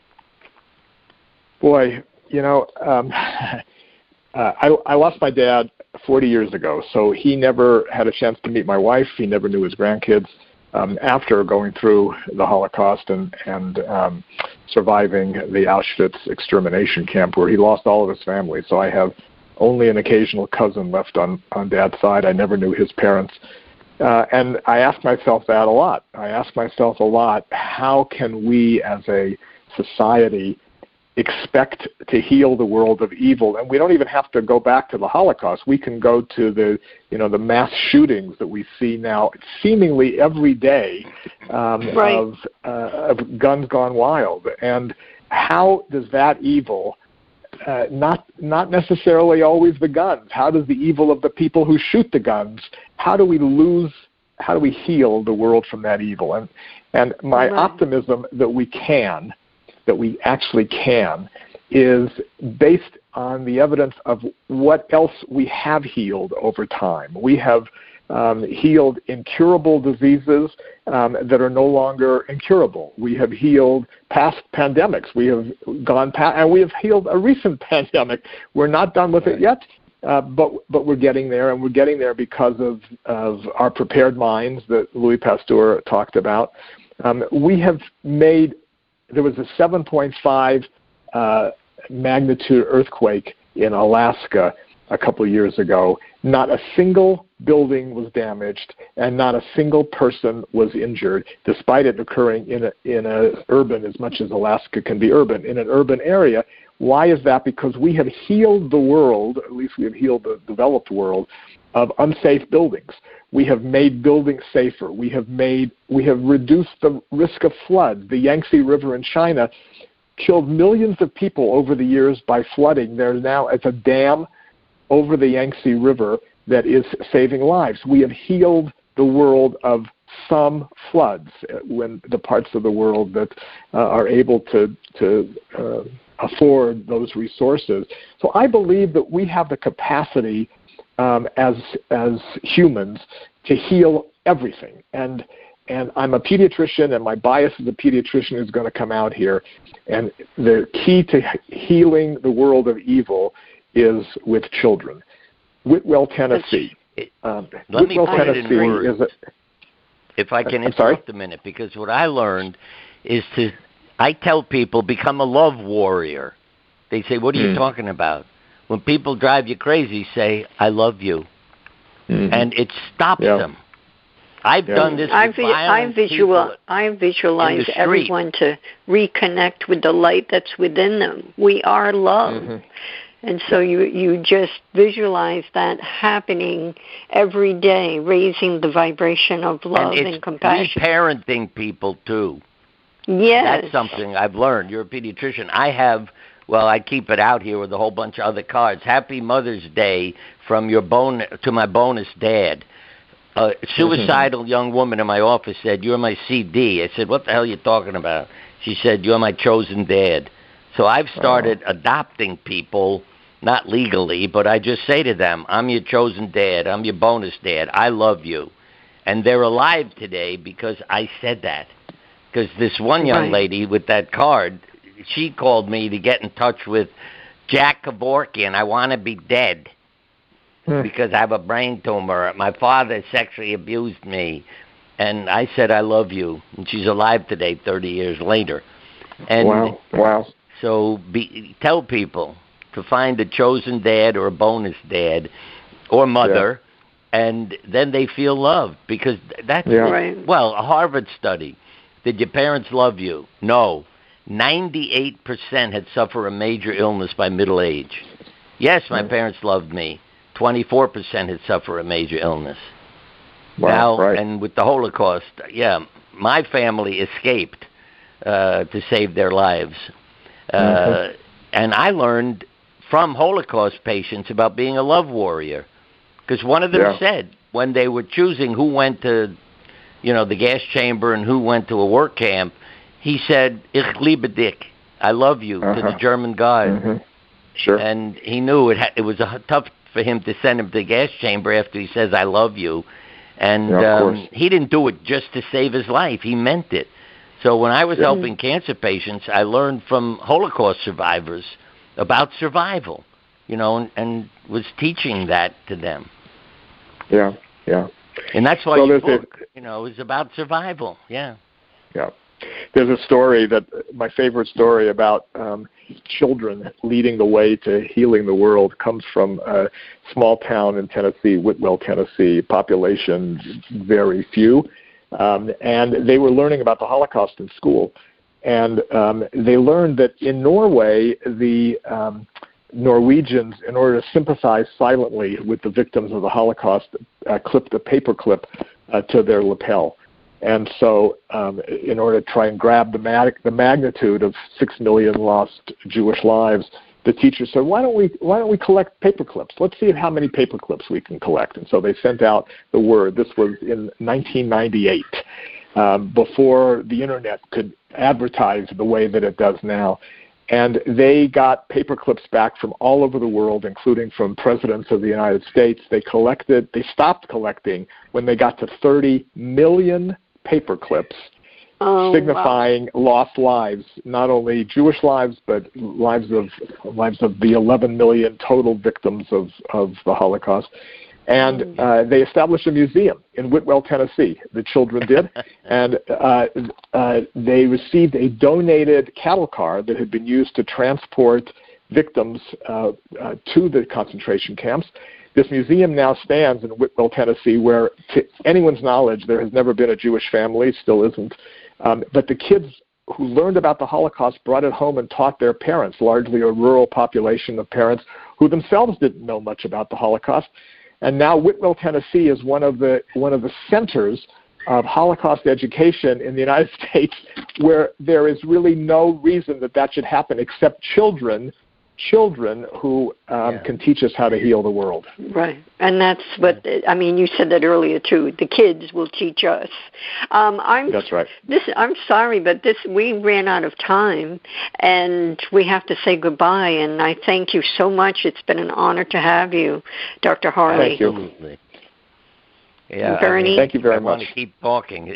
Boy, you know, um, uh, I, I lost my dad forty years ago, so he never had a chance to meet my wife. He never knew his grandkids. Um, after going through the Holocaust and, and um, surviving the Auschwitz extermination camp where he lost all of his family. So I have only an occasional cousin left on, on Dad's side. I never knew his parents. Uh, and I ask myself that a lot. I ask myself a lot, how can we as a society expect to heal the world of evil? And we don't even have to go back to the Holocaust. We can go to the, you know, the mass shootings that we see now seemingly every day um, right. of, uh, of guns gone wild. And how does that evil uh, not not necessarily always the guns. How does the evil of the people who shoot the guns, how do we lose, how do we heal the world from that evil? And, and my right. optimism that we can, that we actually can, is based on the evidence of what else we have healed over time. We have um, healed incurable diseases um, that are no longer incurable. We have healed past pandemics. We have gone past, and we have healed a recent pandemic. We're not done with it yet, uh, but but we're getting there, and we're getting there because of, of our prepared minds that Louis Pasteur talked about. Um, we have made, there was a seven point five uh, magnitude earthquake in Alaska a couple of years ago. Not a single building was damaged, and not a single person was injured, despite it occurring in a in a urban, as much as Alaska can be urban, in an urban area. Why is that? Because we have healed the world, at least we have healed the developed world, of unsafe buildings. We have made buildings safer. We have made we have reduced the risk of flood. The Yangtze River in China killed millions of people over the years by flooding. There's now it's a dam over the Yangtze River that is saving lives. We have healed the world of some floods when the parts of the world that uh, are able to to uh, afford those resources. So I believe that we have the capacity um, as as humans to heal everything. And and I'm a pediatrician, and my bias as a pediatrician is going to come out here. And the key to healing the world of evil is with children. Whitwell, Tennessee. Um, Let Whitwell, me put Tennessee it in words, is a, if I can I'm sorry? interrupt a minute, because what I learned is to, I tell people, become a love warrior. They say, what are mm. you talking about? When people drive you crazy, say, I love you. Mm-hmm. And it stops yeah. them. I've yeah. done this I, with vi- violent I, visual, people I visualize in everyone to reconnect with the light that's within them. We are love. Mm-hmm. And so you, you just visualize that happening every day, raising the vibration of love and, and compassion. Reparenting people, too. Yes. That's something I've learned. You're a pediatrician. I have, well, I keep it out here with a whole bunch of other cards. Happy Mother's Day from your bon- to my bonus dad. A suicidal young woman in my office said, you're my C D. I said, what the hell are you talking about? She said, you're my chosen dad. So I've started oh. adopting people, not legally, but I just say to them, I'm your chosen dad. I'm your bonus dad. I love you. And they're alive today because I said that. Because this one young right. lady with that card, she called me to get in touch with Jack Kevorkian. I want to be dead hmm. because I have a brain tumor. My father sexually abused me. And I said, I love you. And she's alive today, thirty years later. And wow, wow. So be, tell people to find a chosen dad or a bonus dad or mother, yeah. and then they feel loved. Because that's, yeah. right. well, a Harvard study. Did your parents love you? No. ninety-eight percent had suffered a major illness by middle age. Yes, my mm. parents loved me. twenty-four percent had suffered a major illness. Wow, now, right. and with the Holocaust, yeah, my family escaped uh, to save their lives. Uh, mm-hmm. And I learned from Holocaust patients about being a love warrior. Because one of them yeah. said, when they were choosing who went to, you know, the gas chamber and who went to a work camp, he said, Ich liebe dich, I love you, uh-huh. to the German guard. Mm-hmm. Sure. And he knew it, ha- it was a, tough for him to send him to the gas chamber after he says, I love you. And yeah, um, he didn't do it just to save his life. He meant it. So when I was yeah. helping cancer patients, I learned from Holocaust survivors about survival, you know, and, and was teaching that to them. Yeah, yeah. And that's why so your book, a, you know, is about survival. Yeah. Yeah. There's a story that my favorite story about um, children leading the way to healing the world comes from a small town in Tennessee, Whitwell, Tennessee, population very few. Um, and they were learning about the Holocaust in school. And um, they learned that in Norway, the um, Norwegians, in order to sympathize silently with the victims of the Holocaust, uh, clipped a paper clip uh, to their lapel. And so um, in order to try and grab the, mag- the magnitude of six million lost Jewish lives, the teacher said, why don't we why don't we collect paper clips? Let's see how many paper clips we can collect. And so they sent out the word. This was in nineteen ninety-eight, um, before the internet could advertise the way that it does now. And they got paper clips back from all over the world, including from presidents of the United States. They collected, they stopped collecting when they got to thirty million paper clips, oh, signifying wow. lost lives, not only Jewish lives, but lives of lives of the eleven million total victims of, of the Holocaust. And uh, they established a museum in Whitwell, Tennessee. The children did. And uh, uh, they received a donated cattle car that had been used to transport victims uh, uh, to the concentration camps. This museum now stands in Whitwell, Tennessee, where, to anyone's knowledge, there has never been a Jewish family, still isn't. Um, but the kids who learned about the Holocaust brought it home and taught their parents, largely a rural population of parents who themselves didn't know much about the Holocaust. And now Whitwell, Tennessee is one of the one of the centers of Holocaust education in the United States, where there is really no reason that that should happen except children, children who um, yeah. can teach us how to heal the world. Right, and that's what, I mean, you said that earlier too, the kids will teach us. Um, I'm, that's right. This, I'm sorry, but this we ran out of time, and we have to say goodbye, and I thank you so much. It's been an honor to have you, Doctor Harley. Thank you. Absolutely. Yeah, Bernie. I mean, thank you very I much. I want to keep talking.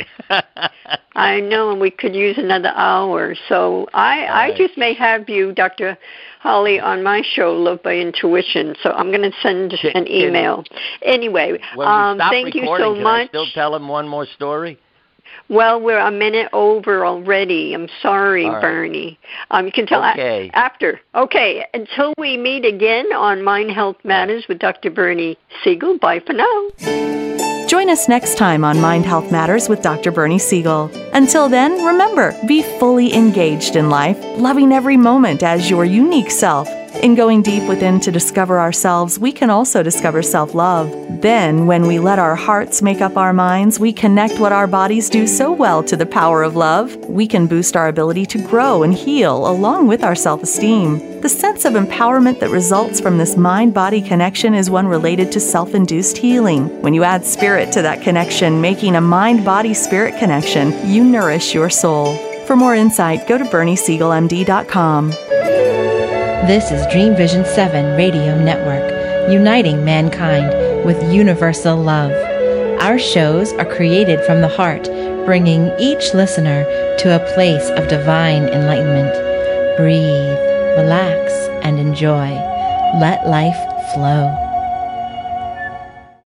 I know, and we could use another hour. So I, right. I just may have you, Doctor Holly, on my show, Love by Intuition. So I'm going to send can, an email. Can, anyway, when um, we stop thank you so can much. I still tell him one more story? Well, we're a minute over already. I'm sorry, right. Bernie. Um, you can tell okay. a- after. Okay, until we meet again on Mind Health Matters with Doctor Bernie Siegel. Bye for now. Join us next time on Mind Health Matters with Doctor Bernie Siegel. Until then, remember, be fully engaged in life, loving every moment as your unique self. In going deep within to discover ourselves, we can also discover self-love. Then, when we let our hearts make up our minds, we connect what our bodies do so well to the power of love. We can boost our ability to grow and heal along with our self-esteem. The sense of empowerment that results from this mind-body connection is one related to self-induced healing. When you add spirit to that connection, making a mind-body-spirit connection, you nourish your soul. For more insight, go to Bernie Siegel M D dot com. This is Dream Vision seven Radio Network, uniting mankind with universal love. Our shows are created from the heart, bringing each listener to a place of divine enlightenment. Breathe, relax, and enjoy. Let life flow.